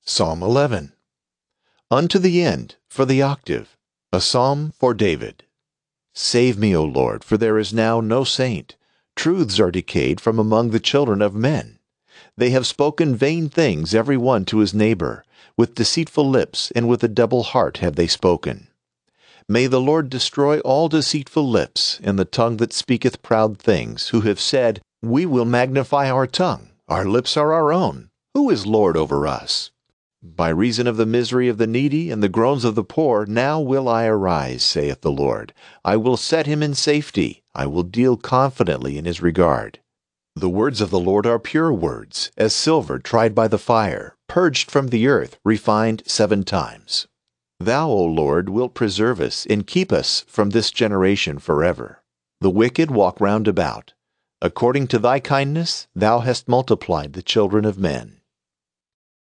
Psalm 11. Unto the end, for the octave, a psalm for David. Save me, O Lord, for there is now no saint. Truths are decayed from among the children of men. They have spoken vain things every one to his neighbor. With deceitful lips and with a double heart have they spoken. May the Lord destroy all deceitful lips, and the tongue that speaketh proud things, who have said, We will magnify our tongue. Our lips are our own. Who is Lord over us? By reason of the misery of the needy and the groans of the poor, now will I arise, saith the Lord. I will set him in safety. I will deal confidently in his regard. The words of the Lord are pure words, as silver tried by the fire, purged from the earth, refined 7 times. Thou, O Lord, wilt preserve us and keep us from this generation forever. The wicked walk round about. According to thy kindness, thou hast multiplied the children of men.